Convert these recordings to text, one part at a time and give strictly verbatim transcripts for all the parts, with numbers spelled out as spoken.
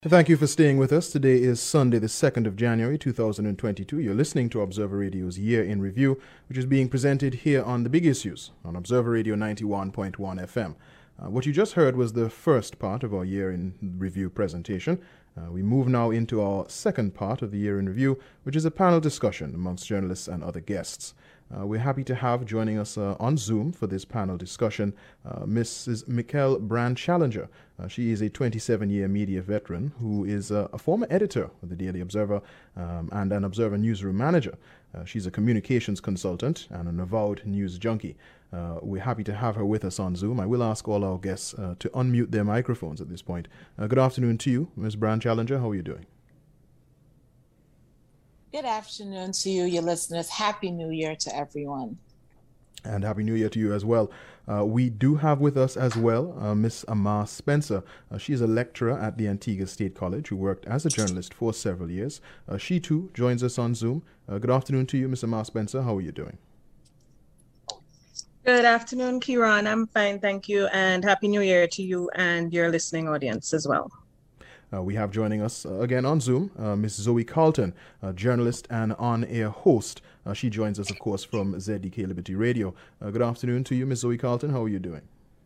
Thank you for staying with us. Today is Sunday, the second of January, two thousand twenty-two. You're listening to Observer Radio's Year in Review, which is being presented here on The Big Issues on Observer Radio ninety-one point one F M. Uh, what you just heard was the first part of our Year in Review presentation. Uh, we move now into our second part of the Year in Review, which is a panel discussion amongst journalists and other guests. Uh, we're happy to have joining us uh, on Zoom for this panel discussion uh, Missus Mikkel Brand-Challenger. Uh, she is a twenty-seven-year media veteran who is uh, a former editor of the Daily Observer um, and an Observer newsroom manager. Uh, she's a communications consultant and an avowed news junkie. Uh, we're happy to have her with us on Zoom. I will ask all our guests uh, to unmute their microphones at this point. Uh, good afternoon to you, Miz Brand-Challenger. How are you doing? Good afternoon to you, your listeners. Happy New Year to everyone. And Happy New Year to you as well. Uh, we do have with us as well uh, Miss Amar Spencer. Uh, she's a lecturer at the Antigua State College who worked as a journalist for several years. Uh, she too joins us on Zoom. Uh, good afternoon to you, Miss Amar Spencer. How are you doing? Good afternoon, Kieran. I'm fine, thank you. And Happy New Year to you and your listening audience as well. Uh, we have joining us uh, again on Zoom, uh, Miss Zoe Carlton, a journalist and on-air host. Uh, she joins us, of course, from Z D K Liberty Radio. Uh, good afternoon to you, Miss Zoe Carlton. How are you doing?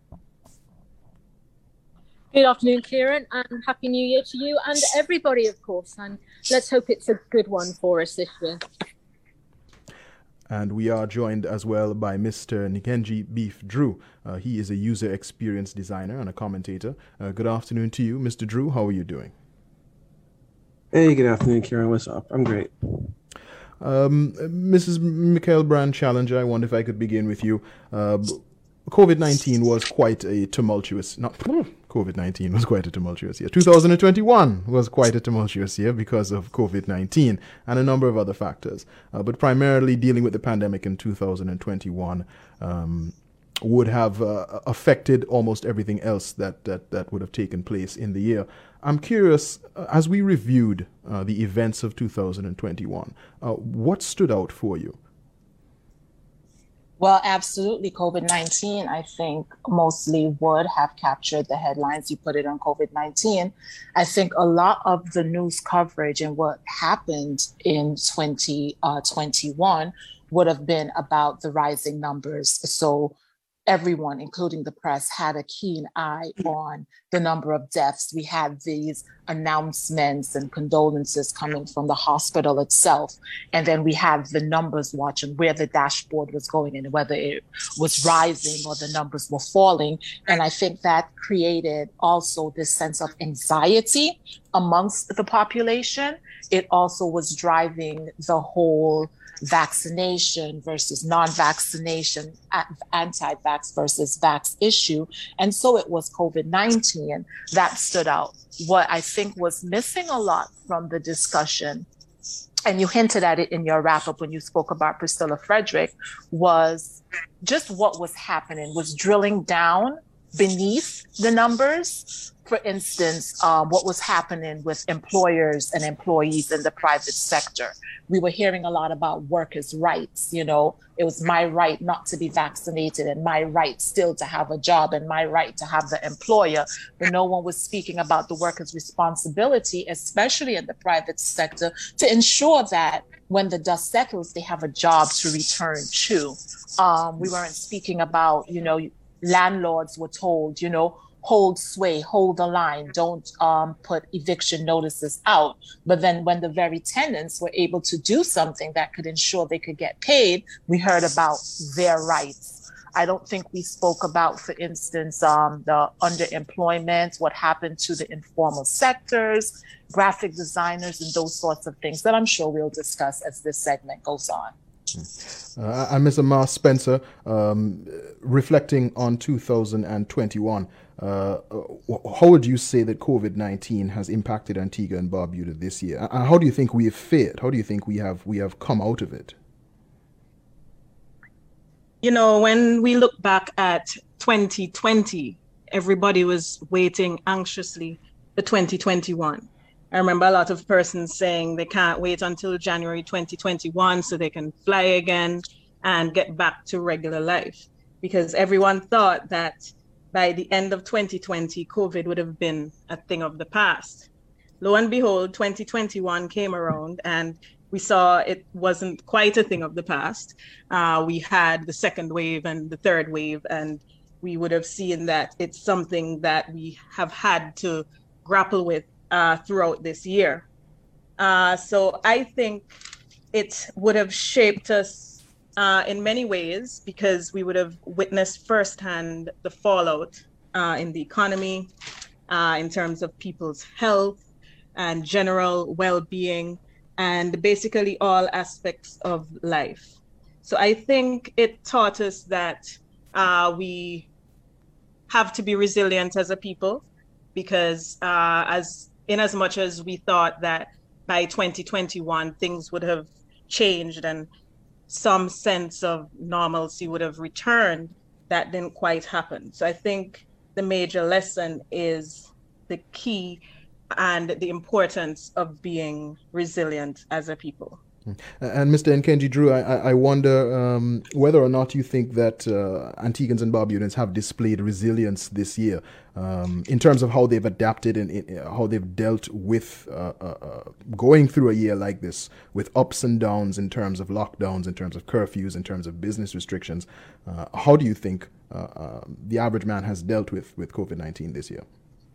Good afternoon, Kieran, and Happy New Year to you and everybody, of course. And let's hope it's a good one for us this year. And we are joined as well by Mister Nikenji Beef Drew. Uh, he is a user experience designer and a commentator. Uh, good afternoon to you, Mister Drew. How are you doing? Hey, good afternoon, Kieran. What's up? I'm great. Um, Missus Mikkel Brand-Challenger, I wonder if I could begin with you. Uh, COVID nineteen was quite a tumultuous, not COVID nineteen was quite a tumultuous year. two thousand twenty-one was quite a tumultuous year because of COVID nineteen and a number of other factors. Uh, but primarily dealing with the pandemic in two thousand twenty-one um, would have uh, affected almost everything else that, that, that would have taken place in the year. I'm curious, uh, as we reviewed uh, the events of two thousand twenty-one, uh, what stood out for you? Well, absolutely. COVID nineteen, I think, mostly would have captured the headlines. You put it on COVID nineteen. I think a lot of the news coverage and what happened in twenty twenty-one would have been about the rising numbers. So everyone, including the press, had a keen eye on the number of deaths. We had these announcements and condolences coming from the hospital itself. And then we had the numbers watching where the dashboard was going and whether it was rising or the numbers were falling. And I think that created also this sense of anxiety amongst the population. It also was driving the whole vaccination versus non-vaccination, anti-vax versus vax issue. And so it was COVID nineteen that stood out. What I think was missing a lot from the discussion, and you hinted at it in your wrap-up when you spoke about Priscilla Frederick, was just what was happening, was drilling down beneath the numbers. For instance, um, what was happening with employers and employees in the private sector. We were hearing a lot about workers' rights. You know, it was my right not to be vaccinated and my right still to have a job and my right to have the employer. But no one was speaking about the workers' responsibility, especially in the private sector, to ensure that when the dust settles, they have a job to return to. Um, we weren't speaking about, you know, landlords were told, you know, hold sway, hold the line, don't um, put eviction notices out. But then when the very tenants were able to do something that could ensure they could get paid, we heard about their rights. I don't think we spoke about, for instance, um, the underemployment, what happened to the informal sectors, graphic designers, and those sorts of things that I'm sure we'll discuss as this segment goes on. Uh, and Miz Amar Spencer, um, reflecting on two thousand twenty-one, uh, how would you say that COVID nineteen has impacted Antigua and Barbuda this year? And how do you think we have fared? How do you think we have we have come out of it? You know, when we look back at twenty twenty, everybody was waiting anxiously for twenty twenty-one. I remember a lot of persons saying they can't wait until January twenty twenty-one so they can fly again and get back to regular life, because everyone thought that by the end of twenty twenty, COVID would have been a thing of the past. lo and behold, twenty twenty-one came around and we saw it wasn't quite a thing of the past. Uh, we had the second wave and the third wave, and we would have seen that it's something that we have had to grapple with uh, throughout this year. Uh, so I think it would have shaped us uh, in many ways, because we would have witnessed firsthand the fallout uh, in the economy, uh, in terms of people's health and general well-being, and basically all aspects of life. So I think it taught us that uh, we have to be resilient as a people, because uh, as in as much as we thought that by twenty twenty-one things would have changed and some sense of normalcy would have returned, that didn't quite happen. So I think the major lesson is the key and the importance of being resilient as a people. And Mister Nkenji Drew, I, I wonder um, whether or not you think that uh, Antiguans and Barbudans have displayed resilience this year um, in terms of how they've adapted and uh, how they've dealt with uh, uh, uh, going through a year like this, with ups and downs in terms of lockdowns, in terms of curfews, in terms of business restrictions. Uh, how do you think uh, uh, the average man has dealt with, with COVID nineteen this year?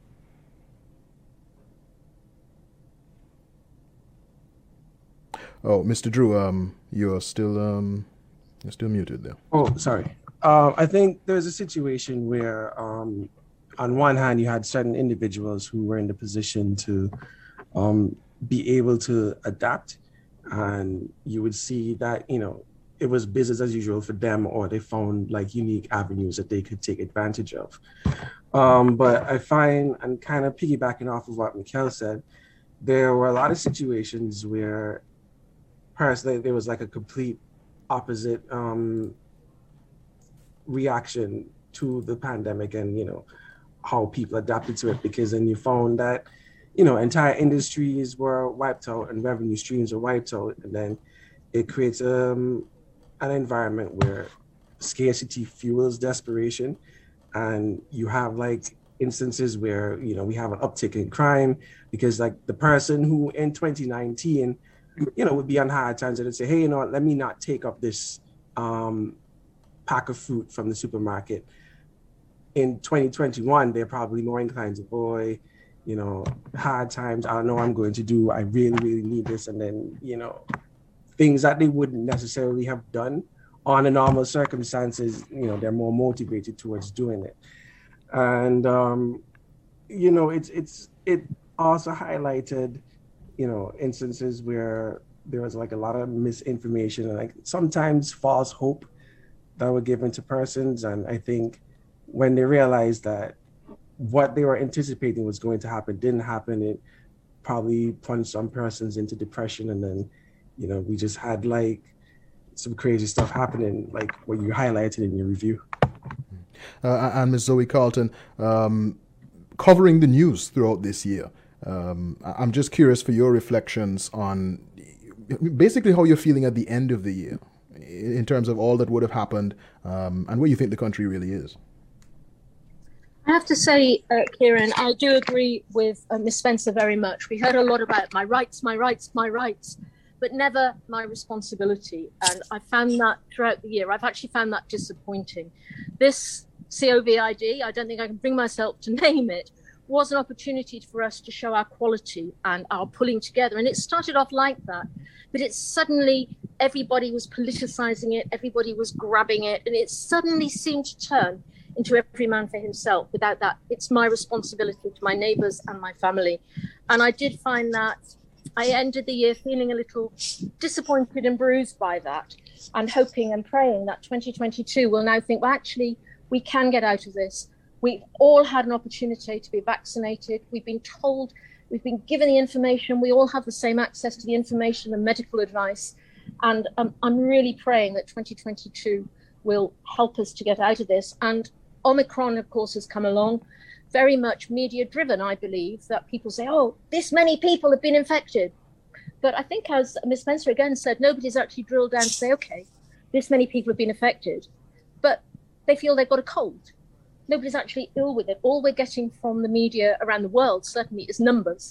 Oh, Mister Drew, um, you're still um, you're still muted there. Oh, sorry. Uh, I think there's a situation where, um, on one hand, you had certain individuals who were in the position to um, be able to adapt, and you would see that, you know, it was business as usual for them, or they found like unique avenues that they could take advantage of. Um, but I find, and kind of piggybacking off of what Mikhail said, there were a lot of situations where personally there was like a complete opposite um, reaction to the pandemic, and, you know, how people adapted to it, because then you found that, you know, entire industries were wiped out and revenue streams were wiped out, and then it creates um, an environment where scarcity fuels desperation, and you have like instances where, you know, we have an uptick in crime because like the person who in twenty nineteen, you know, would be on hard times and say, hey, you know what, let me not take up this um, pack of fruit from the supermarket. In twenty twenty-one, they're probably more inclined to, boy, you know, hard times, I don't know what I'm going to do. I really, really need this. And then, you know, things that they wouldn't necessarily have done on a normal circumstances, you know, they're more motivated towards doing it. And, um, you know, it's, it's, it also highlighted, you know, instances where there was like a lot of misinformation and like sometimes false hope that were given to persons. And I think when they realized that what they were anticipating was going to happen didn't happen, it probably plunged some persons into depression. And then, you know, we just had like some crazy stuff happening, like what you highlighted in your review. Uh, and Miz Zoe Carlton, um, covering the news throughout this year, um, I'm just curious for your reflections on basically how you're feeling at the end of the year in terms of all that would have happened, um, and where you think the country really is. I have to say, uh, Kieran, I do agree with uh, Miz Spencer very much. We heard a lot about my rights, my rights, my rights, but never my responsibility. And I found that throughout the year. I've actually found that disappointing. This COVID, I don't think I can bring myself to name it, was an opportunity for us to show our quality and our pulling together. And it started off like that, but it suddenly, everybody was politicizing it, everybody was grabbing it, and it suddenly seemed to turn into every man for himself. Without that, it's my responsibility to my neighbors and my family. And I did find that I ended the year feeling a little disappointed and bruised by that, and hoping and praying that twenty twenty-two will now think, well, actually, we can get out of this. We've all had an opportunity to be vaccinated. We've been told, we've been given the information. We all have the same access to the information and medical advice. And um, I'm really praying that twenty twenty-two will help us to get out of this. And Omicron, of course, has come along, very much media driven, I believe, that people say, oh, this many people have been infected. But I think, as Miz Spencer again said, nobody's actually drilled down to say, okay, this many people have been affected, but they feel they've got a cold. Nobody's actually ill with it. All we're getting from the media around the world certainly is numbers.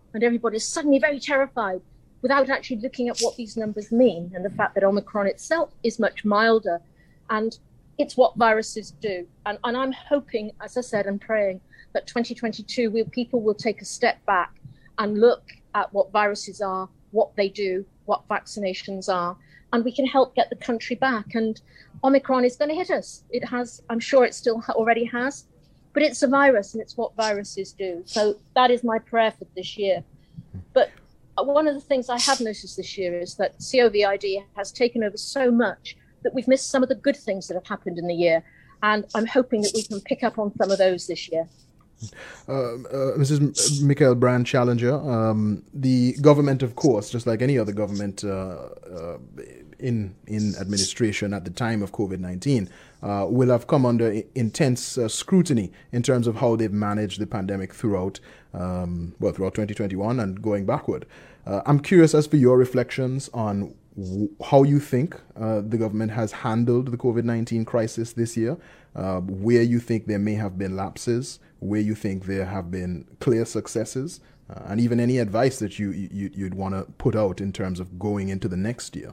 and everybody's suddenly very terrified without actually looking at what these numbers mean and the fact that Omicron itself is much milder. And it's what viruses do. And, and I'm hoping, as I said, and praying that twenty twenty-two, we'll, people will take a step back and look at what viruses are, what they do, what vaccinations are, and we can help get the country back. And Omicron is going to hit us. It has, I'm sure it still already has, but it's a virus and it's what viruses do. So that is my prayer for this year. But one of the things I have noticed this year is that COVID has taken over so much that we've missed some of the good things that have happened in the year. And I'm hoping that we can pick up on some of those this year. Uh, uh, Missus Michael Brand Challenger, um, the government, of course, just like any other government uh, uh, in in administration at the time of COVID nineteen, uh, will have come under I- intense uh, scrutiny in terms of how they've managed the pandemic throughout, um, well, throughout twenty twenty-one and going backward. Uh, I'm curious as for your reflections on w- how you think uh, the government has handled the COVID nineteen crisis this year, uh, where you think there may have been lapses, where you think there have been clear successes, uh, and even any advice that you, you, you'd want to put out in terms of going into the next year.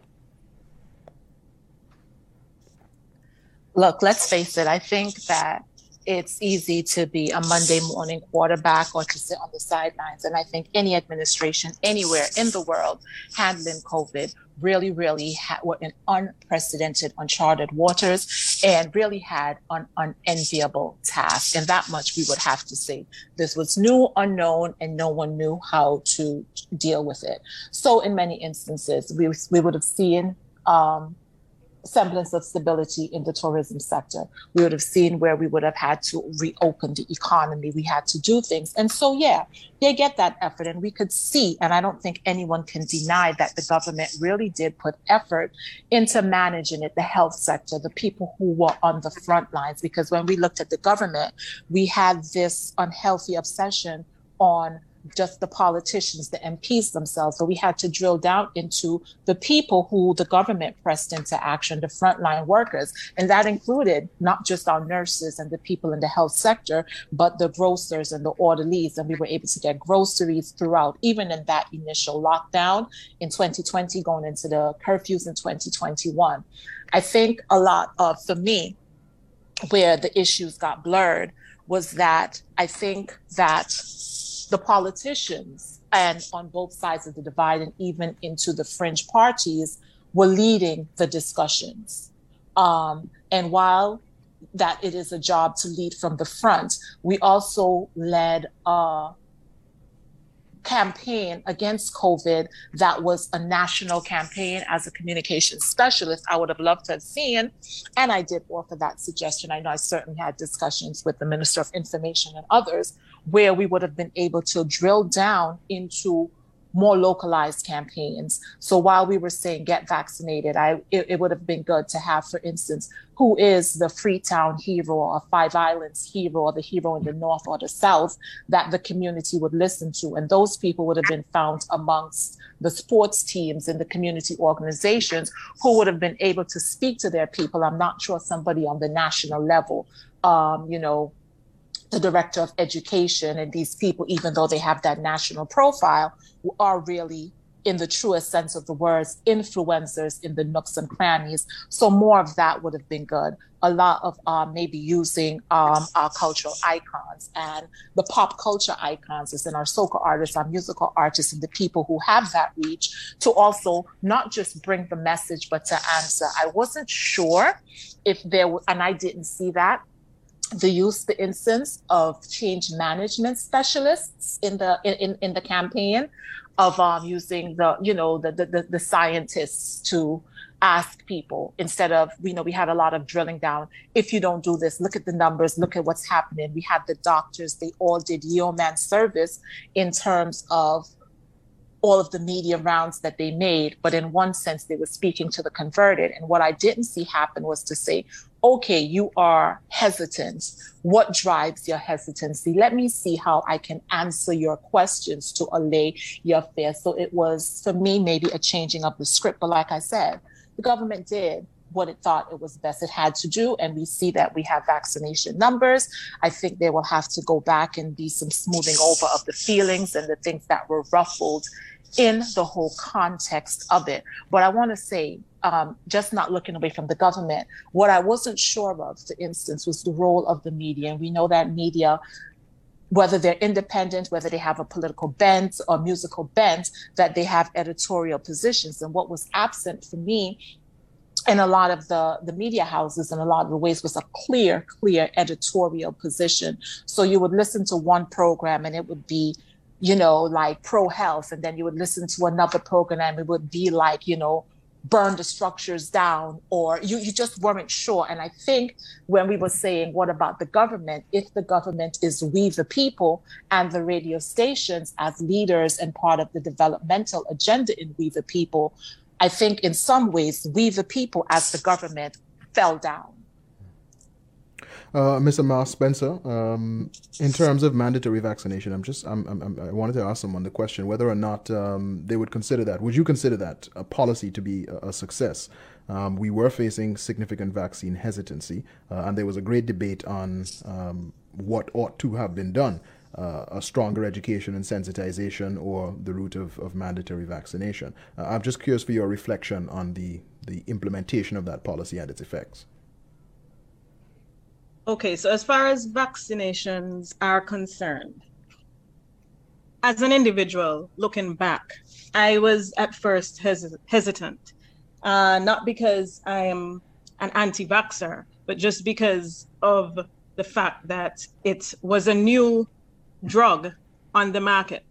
Look, let's face it, I think that it's easy to be a Monday morning quarterback or to sit on the sidelines. And I think any administration anywhere in the world handling COVID really, really ha- were in unprecedented, uncharted waters and really had an unenviable task. And that much we would have to say. This was new, unknown, and no one knew how to deal with it. So in many instances, we, we would have seen um, semblance of stability in the tourism sector. We would have seen where we would have had to reopen the economy. We had to do things. And so, yeah, they get that effort. And we could see, and I don't think anyone can deny that the government really did put effort into managing it, the health sector, the people who were on the front lines. Because when we looked at the government, we had this unhealthy obsession on just the politicians, the M Ps themselves. So we had to drill down into the people who the government pressed into action, the frontline workers. And that included not just our nurses and the people in the health sector, but the grocers and the orderlies. And we were able to get groceries throughout, even in that initial lockdown in twenty twenty, going into the curfews in twenty twenty-one. I think a lot of, for me, where the issues got blurred was that I think that the politicians and on both sides of the divide and even into the fringe parties were leading the discussions. Um, and while that it is a job to lead from the front, we also led a campaign against COVID that was a national campaign. As a communications specialist, I would have loved to have seen, and I did offer that suggestion. I know I certainly had discussions with the Minister of Information and others, where we would have been able to drill down into more localized campaigns. So while we were saying get vaccinated, I it, it would have been good to have, for instance, who is the Freetown hero or Five Islands hero or the hero in the North or the South that the community would listen to. And those people would have been found amongst the sports teams and the community organizations who would have been able to speak to their people. I'm not sure somebody on the national level, um, you know, the director of education and these people, even though they have that national profile, are really, in the truest sense of the words, influencers in the nooks and crannies. So more of that would have been good. A lot of um, maybe using um, our cultural icons and the pop culture icons, as in our soca artists, our musical artists, and the people who have that reach to also not just bring the message, but to answer. I wasn't sure if there were, and I didn't see that, the use, the instance of change management specialists in the in, in the campaign of um, using the, you know, the, the the scientists to ask people instead of, you know, we had a lot of drilling down. If you don't do this, look at the numbers, look at what's happening. We had the doctors, they all did yeoman service in terms of all of the media rounds that they made, but in one sense, they were speaking to the converted. And what I didn't see happen was to say, okay, you are hesitant. What drives your hesitancy? Let me see how I can answer your questions to allay your fear. So it was, for me, maybe a changing of the script. But like I said, the government did what it thought it was best it had to do. And we see that we have vaccination numbers. I think there will have to go back and be some smoothing over of the feelings and the things that were ruffled in the whole context of it. But I want to say, um, just not looking away from the government, what I wasn't sure of, for instance, was the role of the media. And we know that media, whether they're independent, whether they have a political bent or musical bent, that they have editorial positions. And what was absent for me in a lot of the, the media houses in a lot of the ways was a clear, clear editorial position. So you would listen to one program and it would be, you know, like pro-health, and then you would listen to another program and it would be like, you know, burn the structures down, or you, you just weren't sure. And I think when we were saying, what about the government? If the government is we the people, and the radio stations as leaders and part of the developmental agenda in we the people, I think in some ways, we the people as the government fell down. Uh, Mister Mar Spencer, um, in terms of mandatory vaccination, I'm just I'm, I'm, I wanted to ask someone the question whether or not um, they would consider that. Would you consider that a policy to be a, a success? Um, we were facing significant vaccine hesitancy, uh, and there was a great debate on um, what ought to have been done: uh, a stronger education and sensitization, or the route of, of mandatory vaccination. Uh, I'm just curious for your reflection on the the implementation of that policy and its effects. Okay, so as far as vaccinations are concerned, as an individual looking back, I was at first hes- hesitant, uh, not because I am an anti-vaxxer, but just because of the fact that it was a new drug on the market.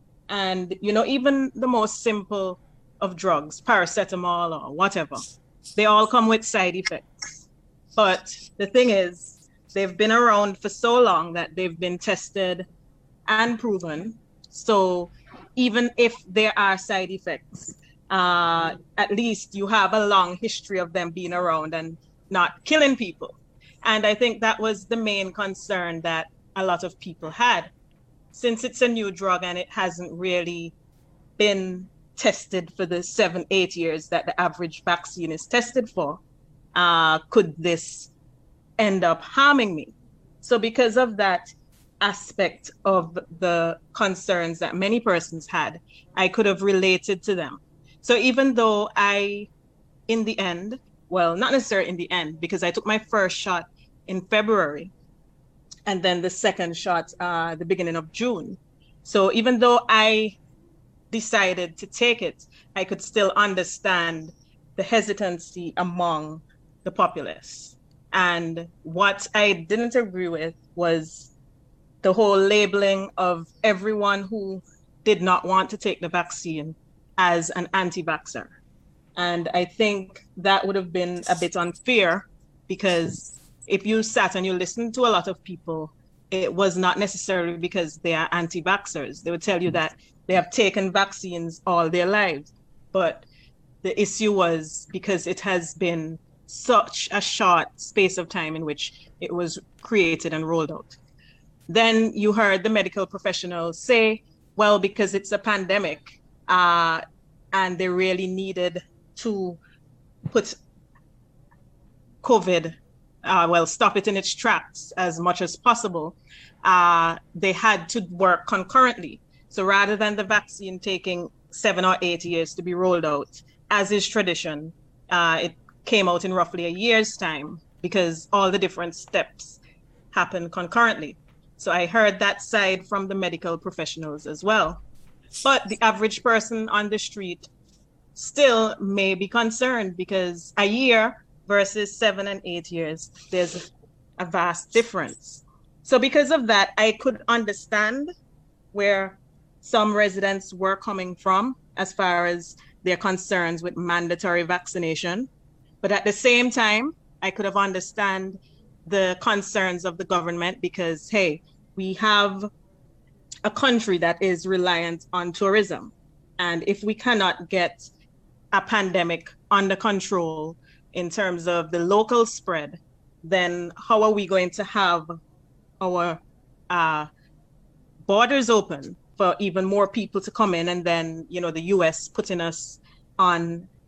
And, you know, even the most simple of drugs, paracetamol or whatever, they all come with side effects. But the thing is, they've been around for so long that they've been tested and proven. So even if there are side effects, uh, at least you have a long history of them being around and not killing people. And I think that was the main concern that a lot of people had. Since it's a new drug and it hasn't really been tested for the seven, eight years that the average vaccine is tested for, uh, could this end up harming me? So because of that aspect of the concerns that many persons had, I could have related to them. So even though I, in the end, well, not necessarily in the end, because I took my first shot in February and then the second shot uh, the beginning of June. So even though I decided to take it, I could still understand the hesitancy among the populace. And what I didn't agree with was the whole labeling of everyone who did not want to take the vaccine as an anti-vaxxer. And I think that would have been a bit unfair, because if you sat and you listened to a lot of people, it was not necessarily because they are anti-vaxxers. They would tell you that they have taken vaccines all their lives. But the issue was because it has been such a short space of time in which it was created and rolled out. Then you heard the medical professionals say, well, because it's a pandemic uh, and they really needed to put COVID, uh, well, stop it in its tracks as much as possible, uh, they had to work concurrently. So rather than the vaccine taking seven or eight years to be rolled out, as is tradition, uh, it came out in roughly a year's time, because all the different steps happen concurrently. So I heard that side from the medical professionals as well. But the average person on the street still may be concerned, because a year versus seven and eight years, there's a vast difference. So because of that, I could understand where some residents were coming from as far as their concerns with mandatory vaccination. But at the same time, I could have understand the concerns of the government, because, hey, we have a country that is reliant on tourism. And if we cannot get a pandemic under control in terms of the local spread, then how are we going to have our uh, borders open for even more people to come in, and then, you know, the U S putting us on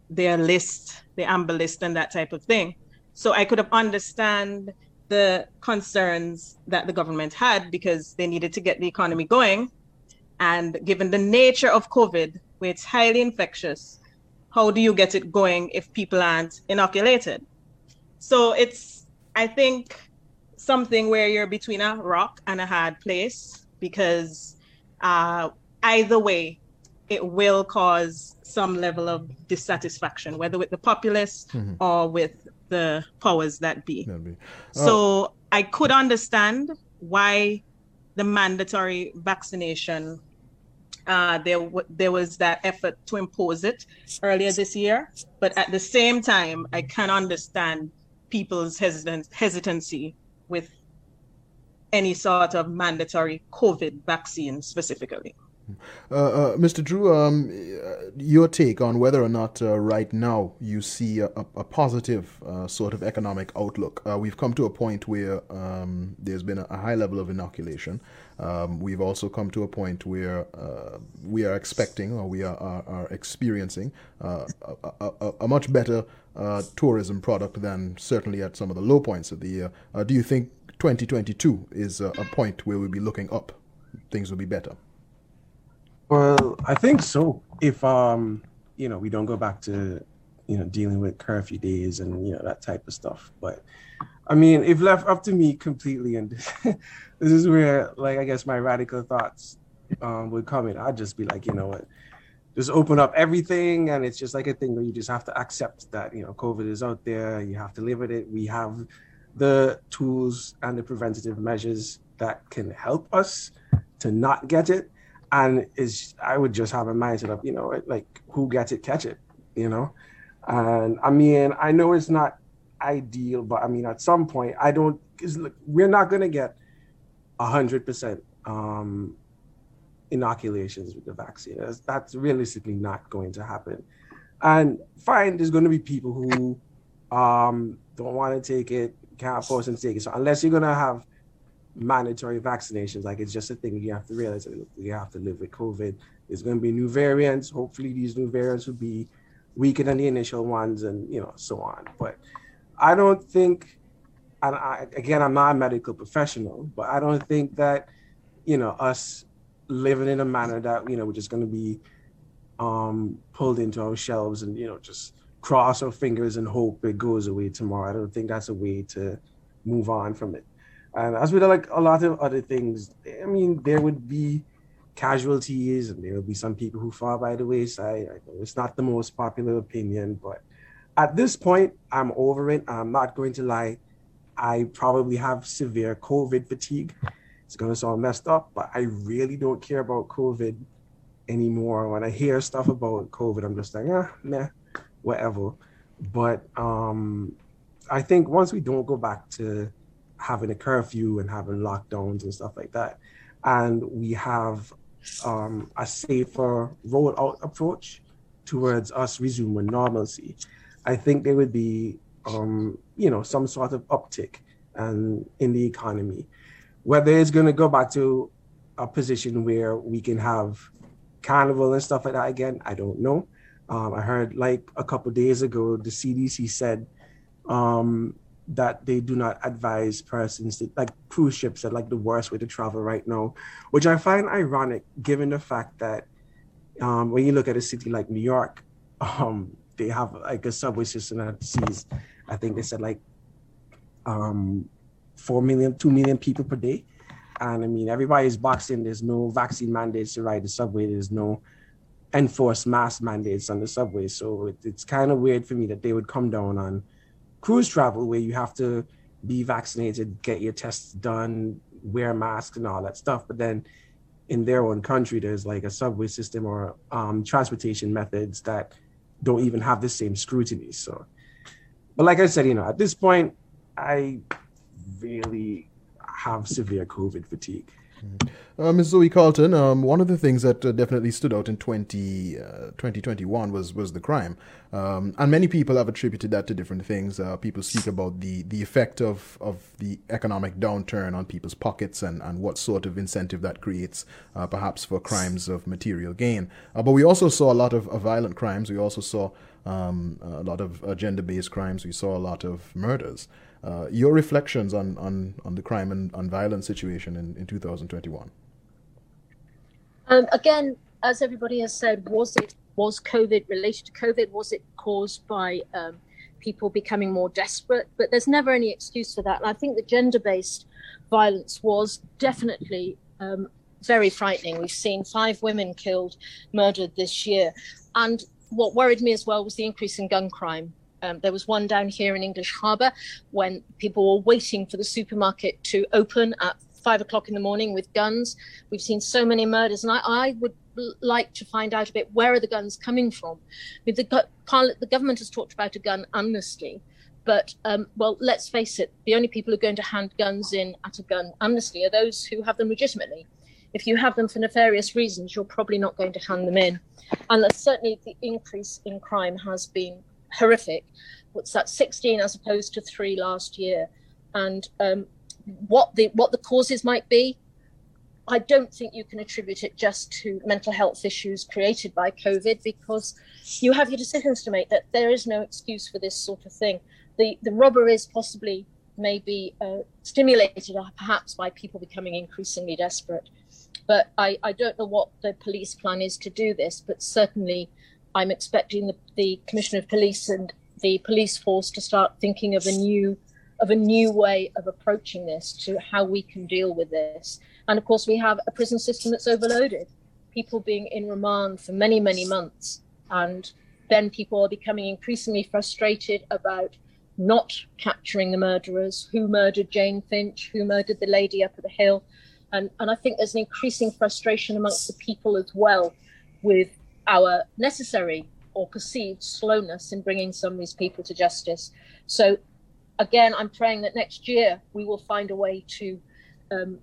their list, the amber list and that type of thing. So I could have understand the concerns that the government had because they needed to get the economy going. And given the nature of COVID, where it's highly infectious, how do you get it going if people aren't inoculated? So it's, I think, something where you're between a rock and a hard place, because uh, either way, it will cause some level of dissatisfaction, whether with the populace mm-hmm. or with the powers that be. be. Uh, so I could understand why the mandatory vaccination, uh, there, w- there was that effort to impose it earlier this year. But at the same time, I can understand people's hesitant- hesitancy with any sort of mandatory COVID vaccine specifically. Uh, uh, Mister Drew, um, your take on whether or not uh, right now you see a, a positive uh, sort of economic outlook. Uh, we've come to a point where um, there's been a, a high level of inoculation. Um, we've also come to a point where uh, we are expecting or we are, are, are experiencing uh, a, a, a much better uh, tourism product than certainly at some of the low points of the year. Uh, do you think twenty twenty-two is a, a point where we'll be looking up? Things will be better? Well, I think so. If, um, you know, we don't go back to, you know, dealing with curfew days and, you know, that type of stuff. But, I mean, if left up to me completely, and this, this is where, like, I guess my radical thoughts um, would come in. I'd just be like, you know what, just open up everything. And it's just like a thing where you just have to accept that, you know, COVID is out there. You have to live with it. We have the tools and the preventative measures that can help us to not get it. And is I would just have a mindset of, you know, like, who gets it, catch it, you know? And I mean, I know it's not ideal, but I mean, at some point, I don't, because look, we're not going to get one hundred percent um, inoculations with the vaccine. That's, that's realistically not going to happen. And fine, there's going to be people who um, don't want to take it, can't force them to take it. So unless you're going to have mandatory vaccinations, like, it's just a thing you have to realize that you have to live with COVID. There's going to be new variants. Hopefully these new variants will be weaker than the initial ones, and, you know, so on. But I don't think, and I, again, I'm not a medical professional, but I don't think that, you know, us living in a manner that, you know, we're just going to be um, pulled into our shelves and, you know, just cross our fingers and hope it goes away tomorrow. I don't think that's a way to move on from it. And as with like a lot of other things, I mean, there would be casualties and there will be some people who fall by the wayside. I know it's not the most popular opinion, but at this point, I'm over it. I'm not going to lie. I probably have severe COVID fatigue. It's going to sound messed up, but I really don't care about COVID anymore. When I hear stuff about COVID, I'm just like, ah, nah, whatever. But um, I think once we don't go back to having a curfew and having lockdowns and stuff like that, and we have um, a safer rollout approach towards us resuming normalcy, I think there would be, um, you know, some sort of uptick and in the economy. Whether it's going to go back to a position where we can have carnival and stuff like that again, I don't know. Um, I heard like a couple of days ago, the C D C said um, that they do not advise persons to, like, cruise ships are like the worst way to travel right now, which I find ironic given the fact that um, when you look at a city like New York, um, they have like a subway system that sees, I think they said like um, four million, two million people per day. And I mean, everybody's boxed in. There's no vaccine mandates to ride the subway. There's no enforced mask mandates on the subway. So it, it's kind of weird for me that they would come down on cruise travel where you have to be vaccinated, get your tests done, wear masks and all that stuff. But then in their own country, there's like a subway system or um, transportation methods that don't even have the same scrutiny. So, but like I said, you know, at this point, I really have severe COVID fatigue. Uh, Miz Zoe Carlton, um, one of the things that uh, definitely stood out in twenty, uh, twenty twenty-one was was the crime. Um, and many people have attributed that to different things. Uh, people speak about the, the effect of, of the economic downturn on people's pockets and, and what sort of incentive that creates, uh, perhaps for crimes of material gain. Uh, but we also saw a lot of, of violent crimes. We also saw um, a lot of uh, gender-based crimes. We saw a lot of murders. Uh, your reflections on, on, on the crime and on violence situation in, in two thousand twenty-one? Um, again, as everybody has said, was it was COVID related to COVID? Was it caused by um, people becoming more desperate? But there's never any excuse for that. And I think the gender-based violence was definitely um, very frightening. We've seen five women killed, murdered this year. And what worried me as well was the increase in gun crime. Um, there was one down here in English Harbour when people were waiting for the supermarket to open at five o'clock in the morning with guns. We've seen so many murders, and I, I would like to find out a bit, where are the guns coming from? With the, the government has talked about a gun amnesty, but um, well, let's face it, the only people who are going to hand guns in at a gun amnesty are those who have them legitimately. If you have them for nefarious reasons, you're probably not going to hand them in. And certainly the increase in crime has been horrific. What's that, sixteen as opposed to three last year? And um, what the what the causes might be, I don't think you can attribute it just to mental health issues created by COVID, because you have your decisions to make. That there is no excuse for this sort of thing. The the robberies possibly may be uh, stimulated perhaps by people becoming increasingly desperate. But I, I don't know what the police plan is to do this, but certainly I'm expecting the, the Commissioner of Police and the police force to start thinking of a new of a new way of approaching this, to how we can deal with this. And of course, we have a prison system that's overloaded, people being in remand for many, many months. And then people are becoming increasingly frustrated about not capturing the murderers, who murdered Jane Finch, who murdered the lady up at the hill. And, and I think there's an increasing frustration amongst the people as well with our necessary or perceived slowness in bringing some of these people to justice. So again, I'm praying that next year we will find a way to um,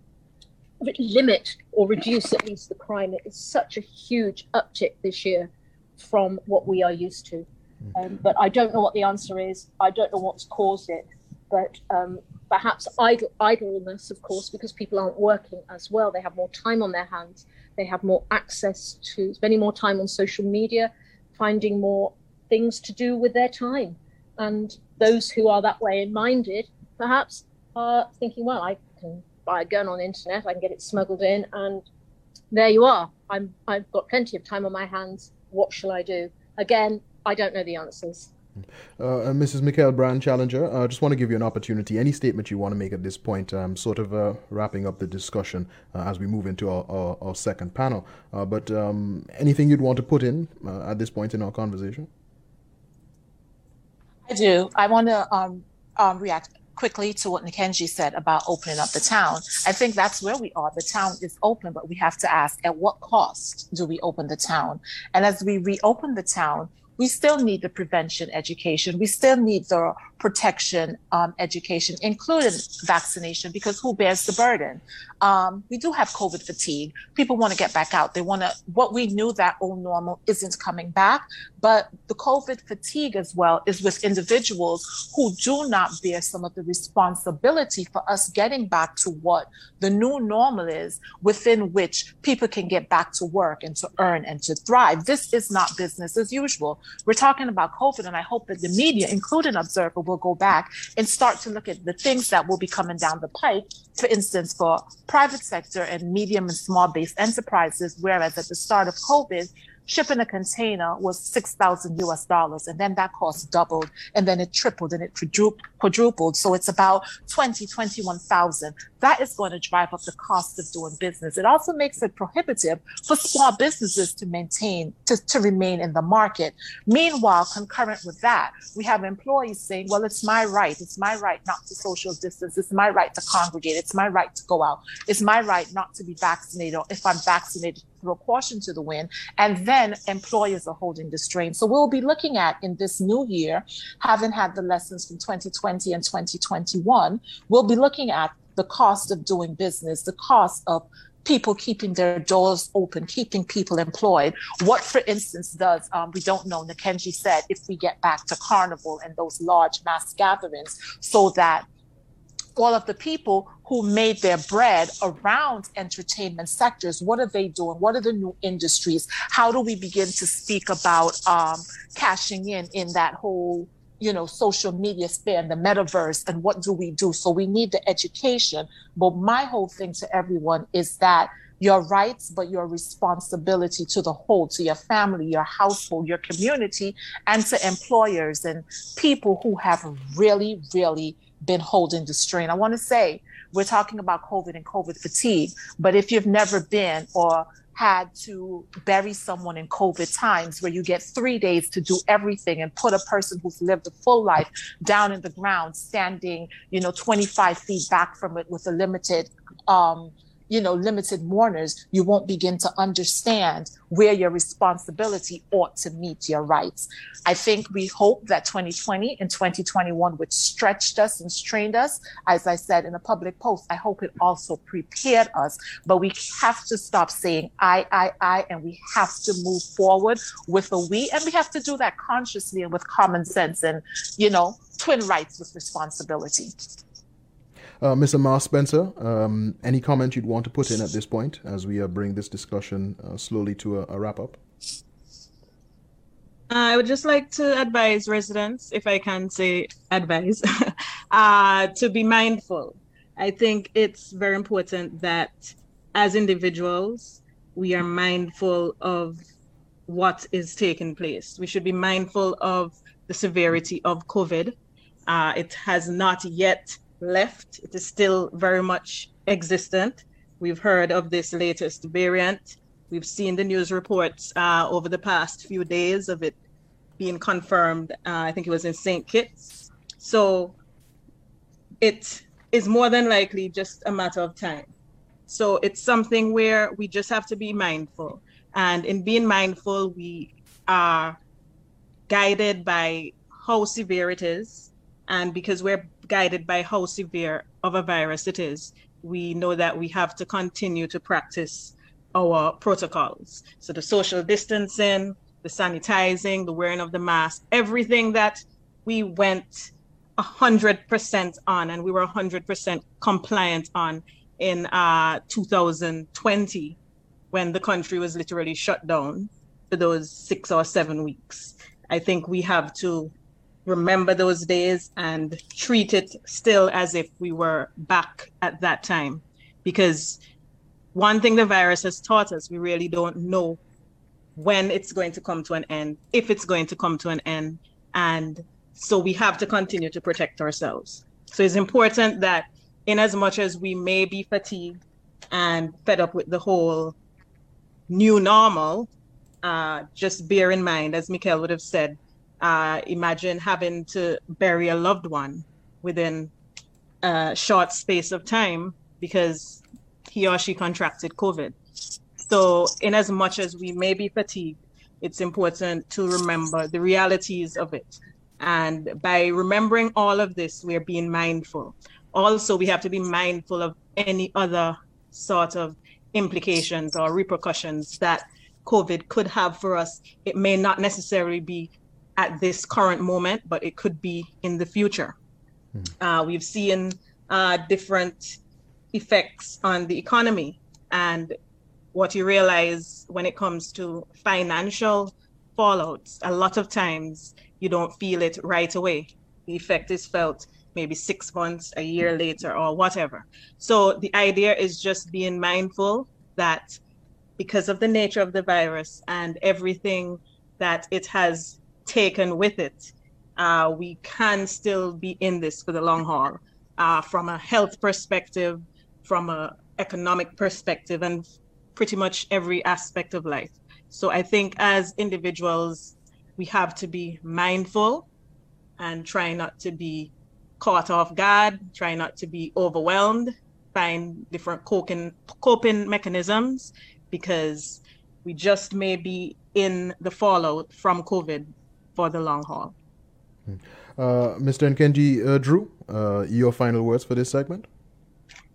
limit or reduce at least the crime. It is such a huge uptick this year from what we are used to. Um, but I don't know what the answer is. I don't know what's caused it. But um, perhaps idle, idleness, of course, because people aren't working as well. They have more time on their hands. They have more access to spending more time on social media, finding more things to do with their time. And those who are that way minded, perhaps, are thinking, well, I can buy a gun on the internet, I can get it smuggled in, and there you are. I'm, I've got plenty of time on my hands. What shall I do? Again, I don't know the answers. Uh, and Missus Michael Brand, Challenger, I uh, just want to give you an opportunity. Any statement you want to make at this point, um, sort of uh, wrapping up the discussion uh, as we move into our, our, our second panel. Uh, but um, anything you'd want to put in uh, at this point in our conversation? I do. I want to um, um, react quickly to what Nkenji said about opening up the town. I think that's where we are. The town is open, but we have to ask, at what cost do we open the town? And as we reopen the town, we still need the prevention education. We still need the protection um, education, including vaccination, because who bears the burden? Um, we do have COVID fatigue. People want to get back out. They want to, what we knew that old normal isn't coming back, but the COVID fatigue as well is with individuals who do not bear some of the responsibility for us getting back to what the new normal is, within which people can get back to work and to earn and to thrive. This is not business as usual. We're talking about COVID, and I hope that the media, including Observer, will go back and start to look at the things that will be coming down the pipe. For instance, for private sector and medium and small based enterprises, whereas at the start of COVID, shipping a container was six thousand U S dollars, and then that cost doubled, and then it tripled, and it quadrupled. So it's about twenty, twenty-one thousand. That is going to drive up the cost of doing business. It also makes it prohibitive for small businesses to maintain, to, to remain in the market. Meanwhile, concurrent with that, we have employees saying, well, it's my right. It's my right not to social distance. It's my right to congregate. It's my right to go out. It's my right not to be vaccinated, or if I'm vaccinated, throw caution to the wind. And then employers are holding the strain. So we'll be looking at, in this new year, having had the lessons from twenty twenty and twenty twenty-one, we'll be looking at the cost of doing business, the cost of people keeping their doors open, keeping people employed. What, for instance, does, um, we don't know, Nkenji said, if we get back to carnival and those large mass gatherings, so that all of the people who made their bread around entertainment sectors, what are they doing? What are the new industries? How do we begin to speak about um, cashing in in that whole, you know, social media sphere and the metaverse, and what do we do? So we need the education. But my whole thing to everyone is that your rights, but your responsibility to the whole, to your family, your household, your community, and to employers and people who have really, really been holding the strain. I want to say, we're talking about COVID and COVID fatigue, but if you've never been or had to bury someone in COVID times, where you get three days to do everything and put a person who's lived a full life down in the ground, standing, you know, twenty-five feet back from it with a limited, um, you know, limited mourners, you won't begin to understand where your responsibility ought to meet your rights. I think we hope that twenty twenty and twenty twenty-one, which stretched us and strained us, as I said in a public post, I hope it also prepared us. But we have to stop saying I, I, I, and we have to move forward with a we, and we have to do that consciously and with common sense and, you know, twin rights with responsibility. Uh, Mister Mar Spencer, um, any comment you'd want to put in at this point as we uh, bring this discussion uh, slowly to a, a wrap-up? I would just like to advise residents, if I can say advise, uh, to be mindful. I think it's very important that as individuals, we are mindful of what is taking place. We should be mindful of the severity of COVID. Uh, it has not yet left. It is still very much existent. We've heard of this latest variant. We've seen the news reports uh, over the past few days of it being confirmed. Uh, I think it was in Saint Kitts. So it is more than likely just a matter of time. So it's something where we just have to be mindful. And in being mindful, we are guided by how severe it is. And because we're guided by how severe of a virus it is, we know that we have to continue to practice our protocols. So the social distancing, the sanitizing, the wearing of the mask, everything that we went one hundred percent on and we were one hundred percent compliant on in uh, two thousand twenty, when the country was literally shut down for those six or seven weeks. I think we have to remember those days and treat it still as if we were back at that time. Because one thing the virus has taught us, we really don't know when it's going to come to an end, if it's going to come to an end. And so we have to continue to protect ourselves. So it's important that in as much as we may be fatigued and fed up with the whole new normal, uh, just bear in mind, as Mikhail would have said, Uh, imagine having to bury a loved one within a short space of time because he or she contracted COVID. So in as much as we may be fatigued, it's important to remember the realities of it. And by remembering all of this, we're being mindful. Also, we have to be mindful of any other sort of implications or repercussions that COVID could have for us. It may not necessarily be at this current moment, but it could be in the future. Hmm. Uh, we've seen uh, different effects on the economy. And what you realize when it comes to financial fallouts, a lot of times you don't feel it right away. The effect is felt maybe six months, a year later, or whatever. So the idea is just being mindful that because of the nature of the virus and everything that it has taken with it, uh, we can still be in this for the long haul, uh, from a health perspective, from an economic perspective, and pretty much every aspect of life. So I think as individuals, we have to be mindful and try not to be caught off guard, try not to be overwhelmed, find different coping, coping mechanisms, because we just may be in the fallout from COVID for the long haul. Uh, Mister Nkenji uh, Drew, uh, your final words for this segment?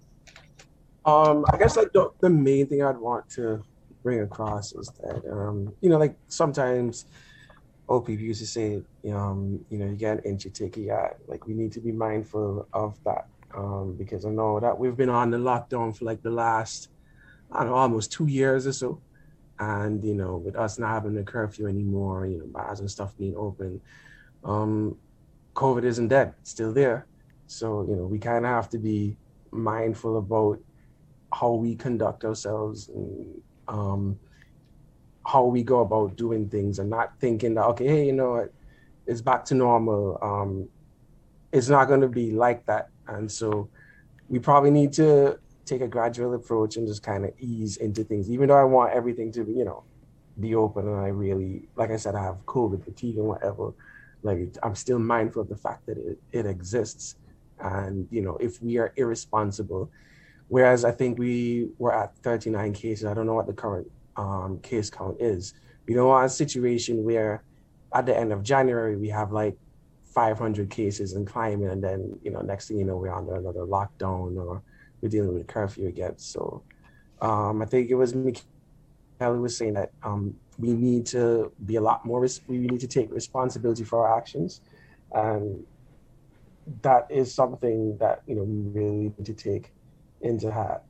Um, I guess like the, the main thing I'd want to bring across is that um, you know, like sometimes old people used to say, um, you know, you get an inch, you take a yard. Like we need to be mindful of that um, because I know that we've been on the lockdown for like the last, I don't know, almost two years or so. And, you know, with us not having a curfew anymore, you know, bars and stuff being open, um, COVID isn't dead, it's still there. So, you know, we kind of have to be mindful about how we conduct ourselves and um, how we go about doing things and not thinking that, okay, hey, you know what, it's back to normal. Um, it's not going to be like that. And so we probably need to take a gradual approach and just kind of ease into things, even though I want everything to be, you know, be open. And I really, like I said, I have COVID fatigue and whatever. Like I'm still mindful of the fact that it, it exists. And, you know, if we are irresponsible, whereas I think we were at thirty-nine cases, I don't know what the current um, case count is. We don't want a situation where at the end of January, we have like five hundred cases and climbing, and then, you know, next thing you know, we're under another lockdown or we're dealing with curfew again. So um, I think it was Michaela who was saying that um, we need to be a lot more, res- we need to take responsibility for our actions. And that is something that, you know, we really need to take into hat.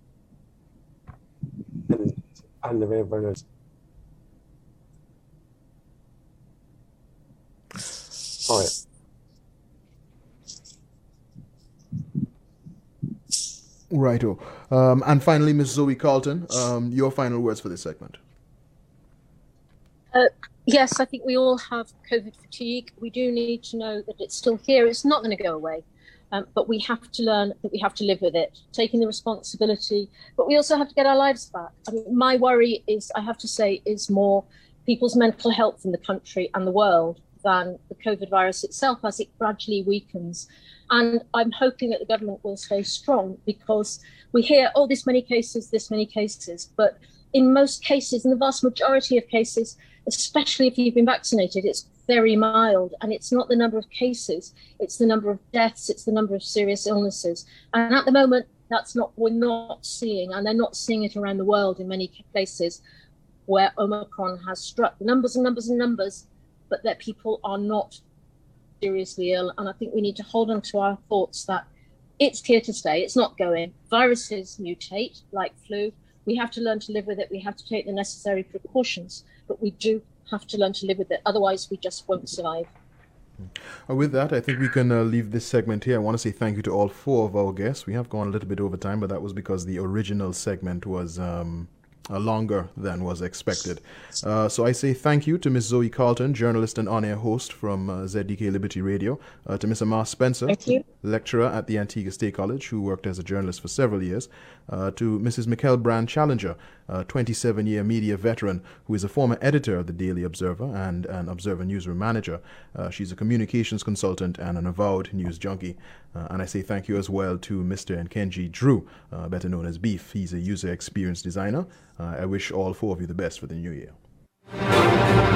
And, and the Bernard's. All right. Righto. Um, and finally, Miss Zoe Carlton, um, your final words for this segment. Uh, yes, I think we all have COVID fatigue. We do need to know that it's still here. It's not going to go away. Um, but we have to learn that we have to live with it, taking the responsibility. But we also have to get our lives back. I mean, my worry is, I have to say, is more people's mental health in the country and the world than the COVID virus itself as it gradually weakens. And I'm hoping that the government will stay strong, because we hear, oh, this many cases, this many cases. But in most cases, in the vast majority of cases, especially if you've been vaccinated, it's very mild. And it's not the number of cases, it's the number of deaths, it's the number of serious illnesses. And at the moment, that's not, we're not seeing, and they're not seeing it around the world in many places where Omicron has struck. Numbers and numbers and numbers, but that people are not seriously ill. And I think we need to hold on to our thoughts that it's here to stay, it's not going. Viruses mutate like flu. We have to learn to live with it. We have to take the necessary precautions, but we do have to learn to live with it. Otherwise, we just won't survive. Uh, with that, I think we can uh, leave this segment here. I want to say thank you to all four of our guests. We have gone a little bit over time, but that was because the original segment was um, uh, longer than was expected. Uh, so I say thank you to Miz Zoe Carlton, journalist and on-air host from uh, Z D K Liberty Radio, uh, to Miz Amar Spencer, lecturer at the Antigua State College, who worked as a journalist for several years, uh, to Missus Mikkel Brand Challenger, a twenty-seven-year media veteran who is a former editor of the Daily Observer and an Observer newsroom manager. Uh, she's a communications consultant and an avowed news junkie. Uh, and I say thank you as well to Mister Nkenji Drew, uh, better known as Beef. He's a user experience designer. Uh, I wish all four of you the best for the new year.